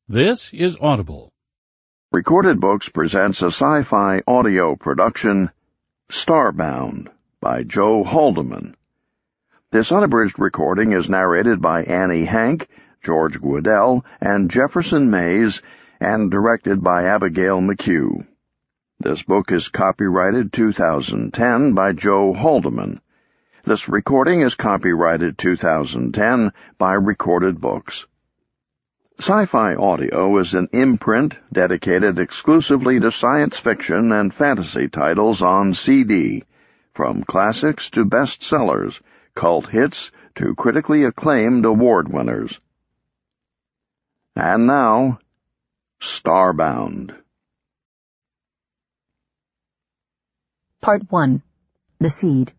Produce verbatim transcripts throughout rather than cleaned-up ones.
This is Audible. Recorded Books presents a sci-fi audio production, Starbound, by Joe Haldeman. This unabridged recording is narrated by Annie Hank, George Guidell, and Jefferson Mays, and directed by Abigail McHugh. This book is copyrighted two thousand ten by Joe Haldeman. This recording is copyrighted two thousand ten by Recorded Books. Sci-Fi Audio is an imprint dedicated exclusively to science fiction and fantasy titles on C D, from classics to bestsellers, cult hits to critically acclaimed award winners. And now, Starbound. Part one. The Seed.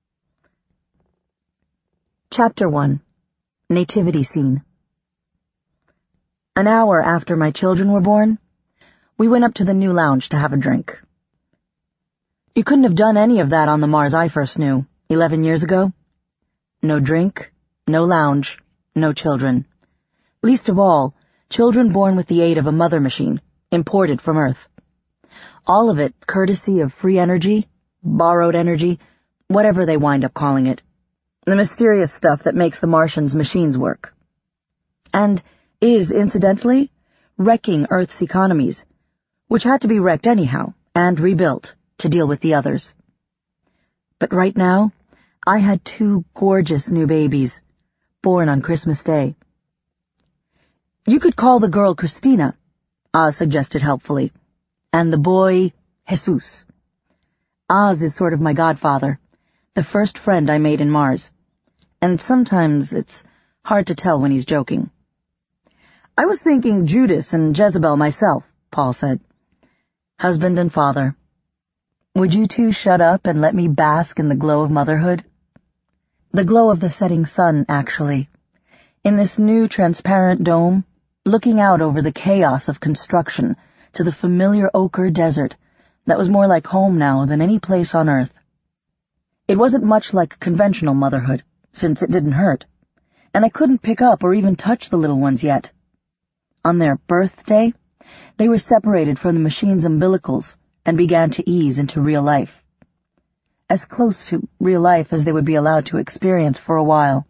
Chapter one. Nativity Scene. An hour after my children were born, we went up to the new lounge to have a drink. You couldn't have done any of that on the Mars I first knew, eleven years ago. No drink, no lounge, no children. Least of all, children born with the aid of a mother machine, imported from Earth. All of it courtesy of free energy, borrowed energy, whatever they wind up calling it. The mysterious stuff that makes the Martians' machines work. And is, incidentally, wrecking Earth's economies, which had to be wrecked anyhow, and rebuilt to deal with the others. But right now, I had two gorgeous new babies, born on Christmas Day. You could call the girl Christina, Oz suggested helpfully, and the boy Jesus. Oz is sort of my godfather, the first friend I made in Mars, and sometimes it's hard to tell when he's joking. I was thinking Judas and Jezebel myself, Paul said. Husband and father. Would you two shut up and let me bask in the glow of motherhood? The glow of the setting sun, actually. In this new transparent dome, looking out over the chaos of construction to the familiar ochre desert that was more like home now than any place on Earth. It wasn't much like conventional motherhood, since it didn't hurt, and I couldn't pick up or even touch the little ones yet. On their birthday, they were separated from the machine's umbilicals and began to ease into real life. As close to real life as they would be allowed to experience for a while.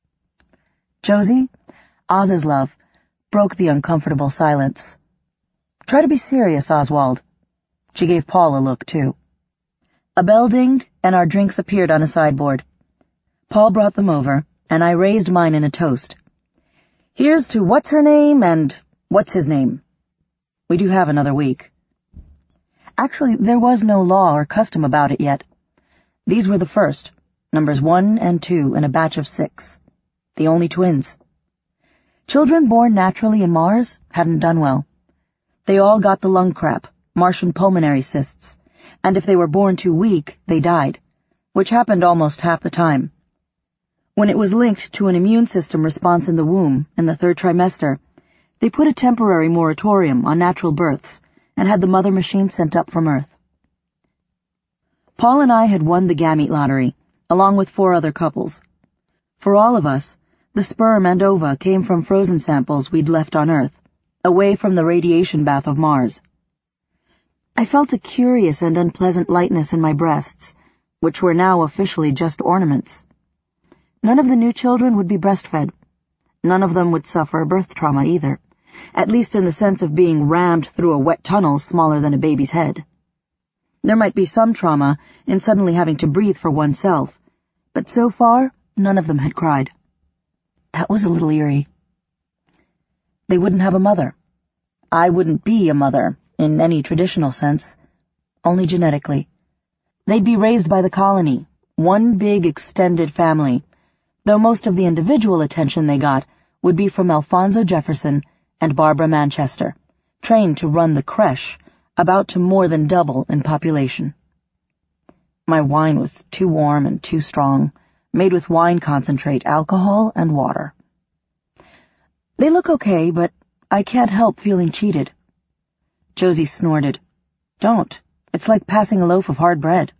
Josie, Oz's love, broke the uncomfortable silence. Try to be serious, Oswald. She gave Paul a look, too. A bell dinged, and our drinks appeared on a sideboard. Paul brought them over, and I raised mine in a toast. Here's to what's her name and what's his name. We do have another week. Actually, there was no law or custom about it yet. These were the first, numbers one and two in a batch of six. The only twins. Children born naturally in Mars hadn't done well. They all got the lung crap, Martian pulmonary cysts, and if they were born too weak, they died, which happened almost half the time. When it was linked to an immune system response in the womb in the third trimester, they put a temporary moratorium on natural births and had the mother machine sent up from Earth. Paul and I had won the gamete lottery, along with four other couples. For all of us, the sperm and ova came from frozen samples we'd left on Earth, away from the radiation bath of Mars. I felt a curious and unpleasant lightness in my breasts, which were now officially just ornaments. None of the new children would be breastfed. None of them would suffer birth trauma either, at least in the sense of being rammed through a wet tunnel smaller than a baby's head. There might be some trauma in suddenly having to breathe for oneself, but so far, none of them had cried. That was a little eerie. They wouldn't have a mother. I wouldn't be a mother, in any traditional sense, only genetically. They'd be raised by the colony, one big extended family, though most of the individual attention they got would be from Alfonso Jefferson and Barbara Manchester, trained to run the creche, about to more than double in population. My wine was too warm and too strong, made with wine concentrate, alcohol, and water. They look okay, but I can't help feeling cheated. Josie snorted. Don't. It's like passing a loaf of hard bread.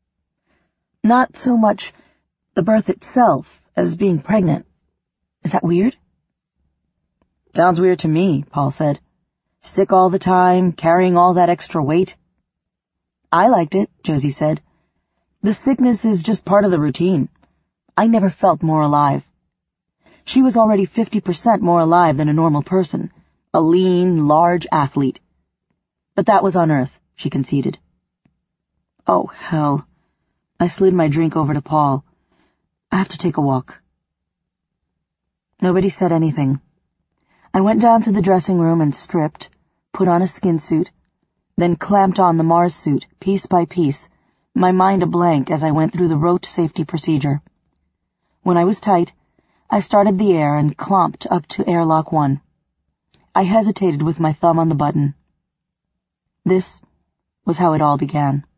Not so much the birth itself as being pregnant. Is that weird? Sounds weird to me, Paul said. Sick all the time, carrying all that extra weight. I liked it, Josie said. The sickness is just part of the routine. I never felt more alive. She was already fifty percent more alive than a normal person, a lean, large athlete. But that was on Earth, she conceded. Oh, hell. I slid my drink over to Paul. I have to take a walk. Nobody said anything. I went down to the dressing room and stripped, put on a skin suit, then clamped on the Mars suit, piece by piece, my mind a blank as I went through the rote safety procedure. When I was tight, I started the air and clomped up to airlock one. I hesitated with my thumb on the button. This was how it all began.